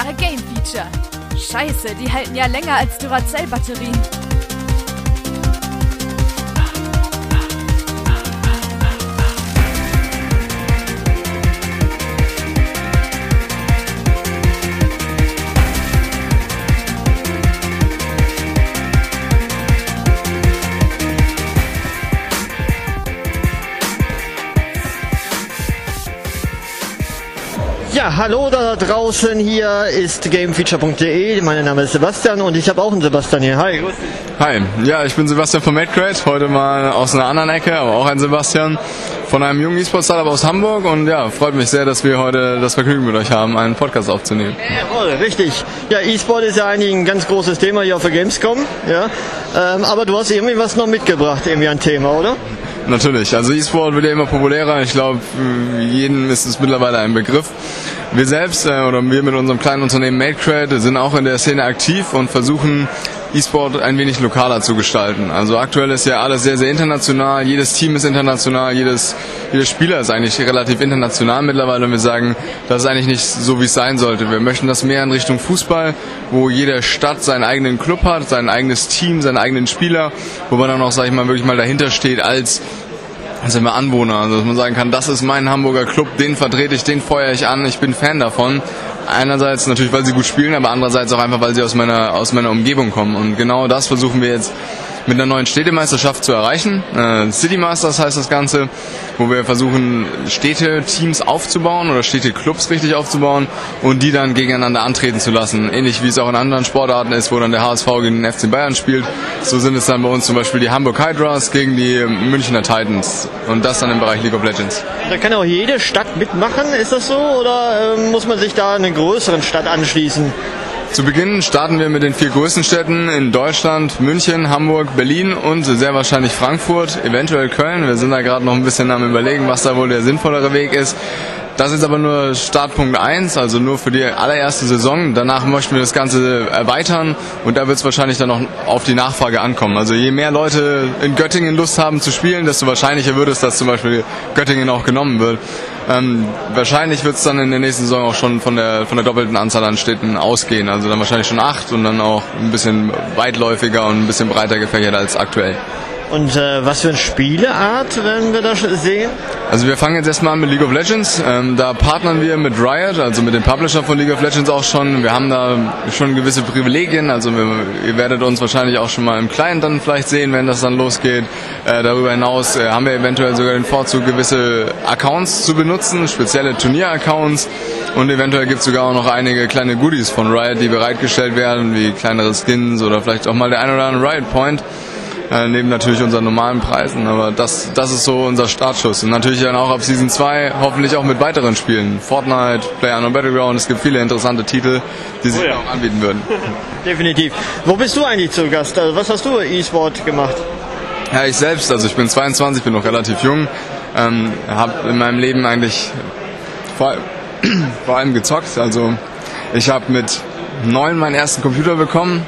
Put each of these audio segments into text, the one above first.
Jahre Game Feature. Scheiße, die halten ja länger als Duracell-Batterien. Ja, hallo da draußen, hier ist gamefeature.de, mein Name ist Sebastian und ich habe auch einen Sebastian hier. Hi, grüß dich. Hi, ja, ich bin Sebastian von Madcrate, heute mal aus einer anderen Ecke, aber auch ein Sebastian von einem jungen E-Sport-Startup aus Hamburg und ja, freut mich sehr, dass wir heute das Vergnügen mit euch haben, einen Podcast aufzunehmen. Jawohl, richtig. Ja, E-Sport ist ja eigentlich ein ganz großes Thema hier auf der Gamescom, ja, aber du hast irgendwie was noch mitgebracht, irgendwie ein Thema, oder? Natürlich, also E-Sport wird ja immer populärer, ich glaube, jedem ist es mittlerweile ein Begriff. Wir selbst, oder wir mit unserem kleinen Unternehmen Madcrate, sind auch in der Szene aktiv und versuchen, E-Sport ein wenig lokaler zu gestalten. Also aktuell ist ja alles sehr, sehr international, jedes Team ist international, jeder Spieler ist eigentlich relativ international mittlerweile und wir sagen, das ist eigentlich nicht so, wie es sein sollte. Wir möchten das mehr in Richtung Fußball, wo jede Stadt seinen eigenen Club hat, sein eigenes Team, seinen eigenen Spieler, wo man dann auch, sag ich mal, wirklich mal dahinter steht als sind wir Anwohner, also dass man sagen kann, das ist mein Hamburger Club, den vertrete ich, den feuere ich an, ich bin Fan davon. Einerseits natürlich, weil sie gut spielen, aber andererseits auch einfach, weil sie aus meiner Umgebung kommen. Und genau das versuchen wir jetzt mit einer neuen Städtemeisterschaft zu erreichen. City Masters heißt das Ganze, wo wir versuchen, Städteteams aufzubauen oder Städteclubs richtig aufzubauen und die dann gegeneinander antreten zu lassen. Ähnlich wie es auch in anderen Sportarten ist, wo dann der HSV gegen den FC Bayern spielt. So sind es dann bei uns zum Beispiel die Hamburg Hydras gegen die Münchner Titans und das dann im Bereich League of Legends. Da kann auch jede Stadt mitmachen, ist das so? Oder muss man sich da einer größeren Stadt anschließen? Zu Beginn starten wir mit den 4 größten Städten in Deutschland, München, Hamburg, Berlin und sehr wahrscheinlich Frankfurt, eventuell Köln. Wir sind da gerade noch ein bisschen am Überlegen, was da wohl der sinnvollere Weg ist. Das ist aber nur Startpunkt 1, also nur für die allererste Saison. Danach möchten wir das Ganze erweitern und da wird es wahrscheinlich dann noch auf die Nachfrage ankommen. Also je mehr Leute in Göttingen Lust haben zu spielen, desto wahrscheinlicher wird es, dass zum Beispiel Göttingen auch genommen wird. Wahrscheinlich wird es dann in der nächsten Saison auch schon von der doppelten Anzahl an Städten ausgehen. Also dann wahrscheinlich schon 8 und dann auch ein bisschen weitläufiger und ein bisschen breiter gefächert als aktuell. Und was für eine Spieleart werden wir da sehen? Also wir fangen jetzt erstmal an mit League of Legends. Da partnern wir mit Riot, also mit dem Publisher von League of Legends auch schon. Wir haben da schon gewisse Privilegien. Also ihr werdet uns wahrscheinlich auch schon mal im Client dann vielleicht sehen, wenn das dann losgeht. Darüber hinaus haben wir eventuell sogar den Vorzug, gewisse Accounts zu benutzen, spezielle Turnier-Accounts. Und eventuell gibt es sogar auch noch einige kleine Goodies von Riot, die bereitgestellt werden, wie kleinere Skins oder vielleicht auch mal der ein oder andere Riot Point. Neben natürlich unseren normalen Preisen, aber das ist so unser Startschuss. Und natürlich dann auch ab Season 2 hoffentlich auch mit weiteren Spielen. Fortnite, PlayerUnknown's Battleground, es gibt viele interessante Titel, die sich auch anbieten würden. Definitiv. Wo bist du eigentlich zu Gast? Also was hast du E-Sport gemacht? Ja, ich selbst, also ich bin 22, bin noch relativ jung, habe in meinem Leben eigentlich vor allem gezockt. Also ich habe mit 9 meinen ersten Computer bekommen.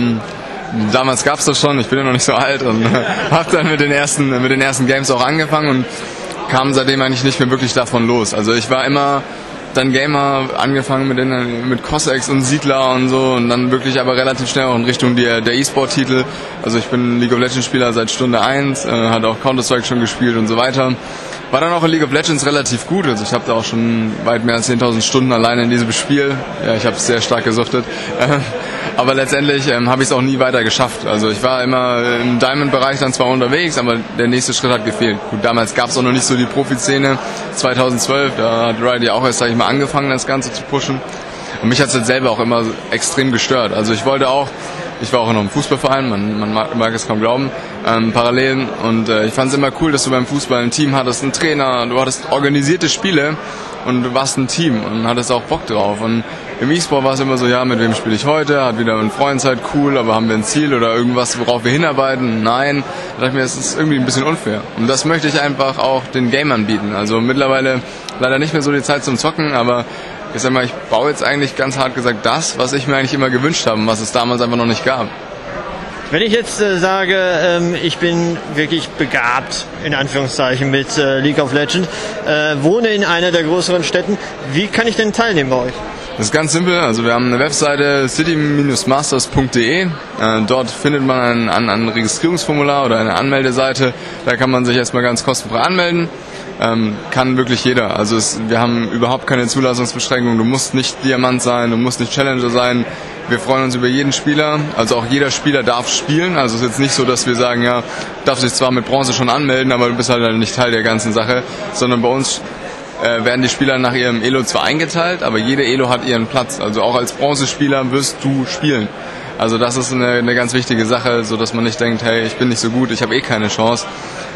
Damals gab's das schon, ich bin ja noch nicht so alt und habe dann mit den ersten Games auch angefangen und kam seitdem eigentlich nicht mehr wirklich davon los. Also ich war immer dann Gamer, angefangen mit Cossacks und Siedler und so und dann wirklich aber relativ schnell auch in Richtung der E-Sport-Titel. Also ich bin League of Legends Spieler seit Stunde 1, hatte auch Counter-Strike schon gespielt und so weiter. War dann auch in League of Legends relativ gut, also ich habe da auch schon weit mehr als 10.000 Stunden alleine in diesem Spiel. Ja, ich habe es sehr stark gesuchtet. Aber letztendlich habe ich es auch nie weiter geschafft. Also ich war immer im Diamond-Bereich dann zwar unterwegs, aber der nächste Schritt hat gefehlt. Gut, damals gab es auch noch nicht so die Profi-Szene. 2012, da hat Riot ja auch erst, sag ich mal, angefangen, das Ganze zu pushen. Und mich hat es jetzt selber auch immer extrem gestört. Also ich war auch noch im Fußballverein, man mag es kaum glauben, parallel. Und ich fand es immer cool, dass du beim Fußball ein Team hattest, einen Trainer, du hattest organisierte Spiele und du warst ein Team und hattest auch Bock drauf. Und im E-Sport war es immer so, ja, mit wem spiele ich heute? Hat wieder ein Freund Zeit, cool, aber haben wir ein Ziel oder irgendwas, worauf wir hinarbeiten? Nein. Da dachte ich mir, das ist irgendwie ein bisschen unfair. Und das möchte ich einfach auch den Gamern bieten. Also mittlerweile leider nicht mehr so die Zeit zum Zocken, aber ich sag mal, ich baue jetzt eigentlich ganz hart gesagt das, was ich mir eigentlich immer gewünscht habe und was es damals einfach noch nicht gab. Wenn ich jetzt sage, ich bin wirklich begabt, in Anführungszeichen, mit League of Legends, wohne in einer der größeren Städten, wie kann ich denn teilnehmen bei euch? Das ist ganz simpel, also wir haben eine Webseite city-masters.de, dort findet man ein Registrierungsformular oder eine Anmeldeseite, da kann man sich erstmal ganz kostenfrei anmelden, kann wirklich jeder, also wir haben überhaupt keine Zulassungsbeschränkung, du musst nicht Diamant sein, du musst nicht Challenger sein, wir freuen uns über jeden Spieler, also auch jeder Spieler darf spielen, also es ist jetzt nicht so, dass wir sagen, ja, darf sich zwar mit Bronze schon anmelden, aber du bist halt nicht Teil der ganzen Sache, sondern bei uns werden die Spieler nach ihrem Elo zwar eingeteilt, aber jede Elo hat ihren Platz. Also auch als Bronzespieler wirst du spielen. Also das ist eine ganz wichtige Sache, so dass man nicht denkt, hey, ich bin nicht so gut, ich habe eh keine Chance.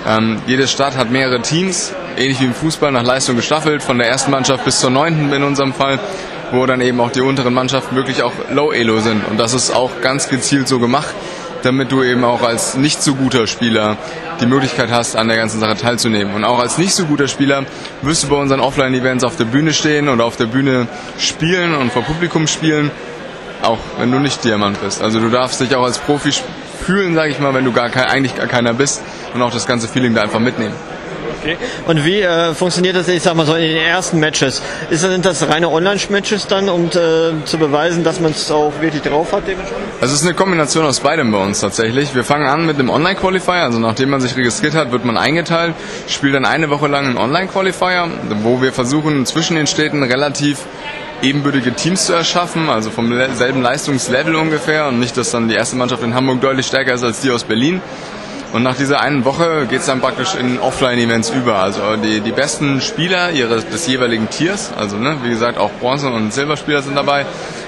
Jede Stadt hat mehrere Teams, ähnlich wie im Fußball, nach Leistung gestaffelt, von der ersten Mannschaft bis zur 9. in unserem Fall, wo dann eben auch die unteren Mannschaften wirklich auch Low-Elo sind. Und das ist auch ganz gezielt so gemacht, damit du eben auch als nicht so guter Spieler die Möglichkeit hast, an der ganzen Sache teilzunehmen. Und auch als nicht so guter Spieler wirst du bei unseren Offline-Events auf der Bühne stehen oder auf der Bühne spielen und vor Publikum spielen, auch wenn du nicht Diamant bist. Also du darfst dich auch als Profi fühlen, sage ich mal, wenn du eigentlich gar keiner bist und auch das ganze Feeling da einfach mitnehmen. Okay. Und wie funktioniert das, ich sag mal so, in den ersten Matches? Sind das reine Online-Matches dann, um zu beweisen, dass man es auch wirklich drauf hat? Also es ist eine Kombination aus beidem bei uns tatsächlich. Wir fangen an mit einem Online-Qualifier, also nachdem man sich registriert hat, wird man eingeteilt, spielt dann eine Woche lang einen Online-Qualifier, wo wir versuchen, zwischen den Städten relativ ebenbürtige Teams zu erschaffen, also vom selben Leistungslevel ungefähr, und nicht, dass dann die erste Mannschaft in Hamburg deutlich stärker ist als die aus Berlin. Und nach dieser einen Woche geht es dann praktisch in Offline-Events über. Also die besten Spieler des jeweiligen Tiers, also wie gesagt auch Bronze- und Silberspieler sind dabei,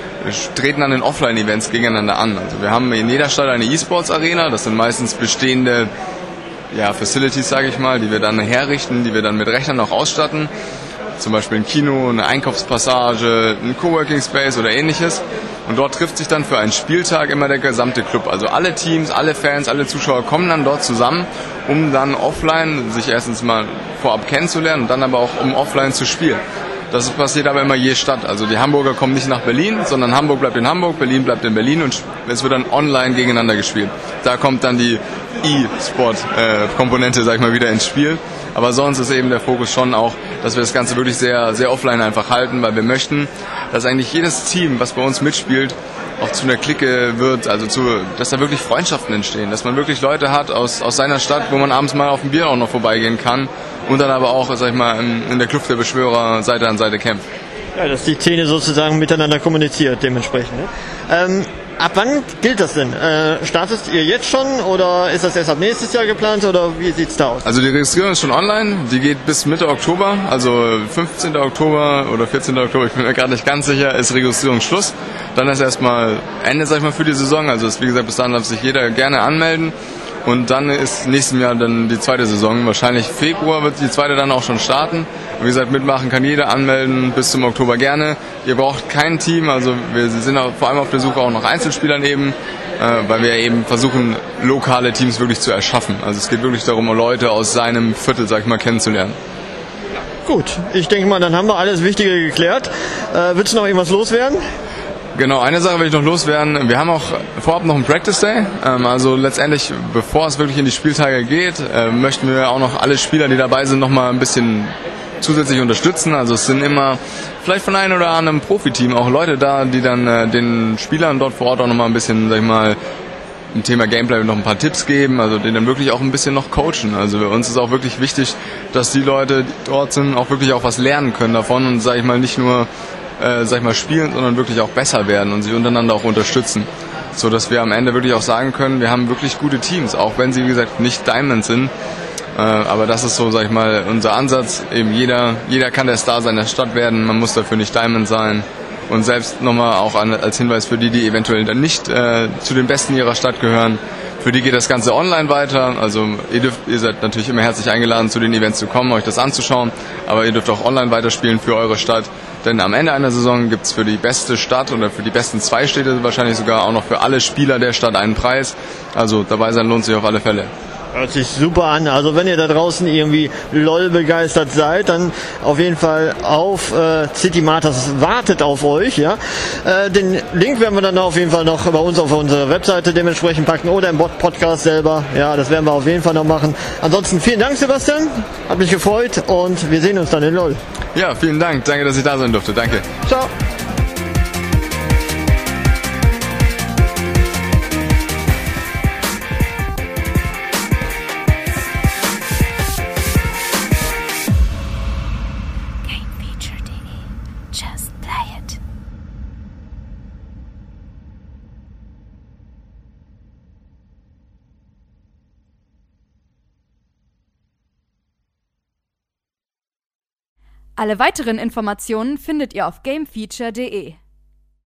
treten dann in Offline-Events gegeneinander an. Also wir haben in jeder Stadt eine E-Sports-Arena, das sind meistens bestehende Facilities, sage ich mal, die wir dann herrichten, die wir dann mit Rechnern auch ausstatten. Zum Beispiel ein Kino, eine Einkaufspassage, ein Coworking Space oder ähnliches. Und dort trifft sich dann für einen Spieltag immer der gesamte Club. Also alle Teams, alle Fans, alle Zuschauer kommen dann dort zusammen, um dann offline sich erstens mal vorab kennenzulernen und dann aber auch um offline zu spielen. Das passiert aber immer je Stadt. Also die Hamburger kommen nicht nach Berlin, sondern Hamburg bleibt in Hamburg, Berlin bleibt in Berlin und es wird dann online gegeneinander gespielt. Da kommt dann die E-Sport-Komponente, sag ich mal, wieder ins Spiel. Aber sonst ist eben der Fokus schon auch, dass wir das Ganze wirklich sehr, sehr offline einfach halten, weil wir möchten, dass eigentlich jedes Team, was bei uns mitspielt, auch zu einer Clique wird, also dass da wirklich Freundschaften entstehen, dass man wirklich Leute hat aus seiner Stadt, wo man abends mal auf dem Bier auch noch vorbeigehen kann und dann aber auch, sag ich mal, in der Kluft der Beschwörer Seite an Seite kämpft. Ja, dass die Szene sozusagen miteinander kommuniziert, dementsprechend. Ne? Ab wann gilt das denn? Startet ihr jetzt schon oder ist das erst ab nächstes Jahr geplant oder wie sieht's da aus? Also die Registrierung ist schon online, die geht bis Mitte Oktober, also 15. Oktober oder 14. Oktober, ich bin mir gerade nicht ganz sicher, ist Registrierungsschluss. Dann ist erstmal Ende, sag ich mal, für die Saison, also ist, wie gesagt, bis dahin darf sich jeder gerne anmelden. Und dann ist nächstes Jahr dann die zweite Saison. Wahrscheinlich Februar wird die zweite dann auch schon starten. Und wie gesagt, mitmachen kann jeder, anmelden bis zum Oktober gerne. Ihr braucht kein Team, also wir sind auch vor allem auf der Suche auch nach Einzelspielern eben, weil wir eben versuchen, lokale Teams wirklich zu erschaffen. Also es geht wirklich darum, Leute aus seinem Viertel, sag ich mal, kennenzulernen. Gut, ich denke mal, dann haben wir alles Wichtige geklärt. Willst du noch irgendwas loswerden? Genau, eine Sache will ich noch loswerden. Wir haben auch vorab noch einen Practice Day. Also letztendlich, bevor es wirklich in die Spieltage geht, möchten wir auch noch alle Spieler, die dabei sind, noch mal ein bisschen zusätzlich unterstützen. Also es sind immer vielleicht von einem oder anderen Profiteam auch Leute da, die dann den Spielern dort vor Ort auch noch mal ein bisschen, sag ich mal, im Thema Gameplay noch ein paar Tipps geben, also denen dann wirklich auch ein bisschen noch coachen. Also für uns ist auch wirklich wichtig, dass die Leute, die dort sind, auch wirklich auch was lernen können davon und, sag ich mal, nicht nur spielen, sondern wirklich auch besser werden und sich untereinander auch unterstützen. So dass wir am Ende wirklich auch sagen können, wir haben wirklich gute Teams, auch wenn sie, wie gesagt, nicht Diamond sind. Aber das ist so, sag ich mal, unser Ansatz. Eben jeder kann der Star seiner Stadt werden, man muss dafür nicht Diamond sein. Und selbst nochmal auch als Hinweis für die eventuell dann nicht zu den Besten ihrer Stadt gehören, für die geht das Ganze online weiter. Also ihr seid natürlich immer herzlich eingeladen, zu den Events zu kommen, euch das anzuschauen. Aber ihr dürft auch online weiterspielen für eure Stadt. Denn am Ende einer Saison gibt es für die beste Stadt oder für die besten 2 Städte wahrscheinlich sogar auch noch für alle Spieler der Stadt einen Preis. Also dabei sein lohnt sich auf alle Fälle. Hört sich super an. Also wenn ihr da draußen irgendwie LOL begeistert seid, dann auf jeden Fall auf City Masters wartet auf euch. Ja? Den Link werden wir dann auf jeden Fall noch bei uns auf unserer Webseite dementsprechend packen oder im Podcast selber. Ja, das werden wir auf jeden Fall noch machen. Ansonsten vielen Dank, Sebastian. Hat mich gefreut und wir sehen uns dann in LOL. Ja, vielen Dank. Danke, dass ich da sein durfte. Danke. Ciao. Alle weiteren Informationen findet ihr auf gamefeature.de.